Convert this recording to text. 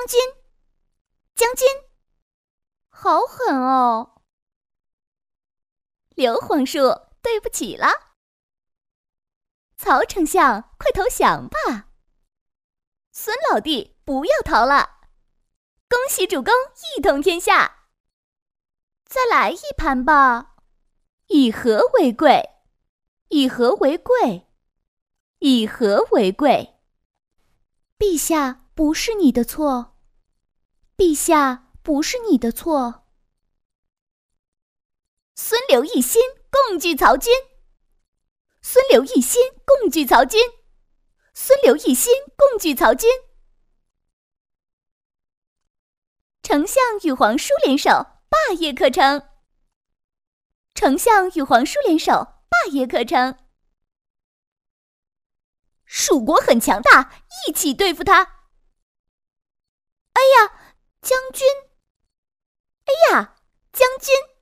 军，将军，好狠哦！刘皇叔，对不起了。曹丞相，快投降吧！孙老弟，不要逃了！恭喜主公一统天下！再来一盘吧！以和为贵，以和为贵，以和为贵。陛下，不是你的错。陛下，不是你的错。孙刘一心，共拒曹军。孙刘一心，共拒曹军。孙刘一心，共拒曹军。丞相与皇叔联手，霸业可成。丞相与皇叔联手，霸业可成。蜀国很强大，一起对付他。哎呀，将军！哎呀，将军！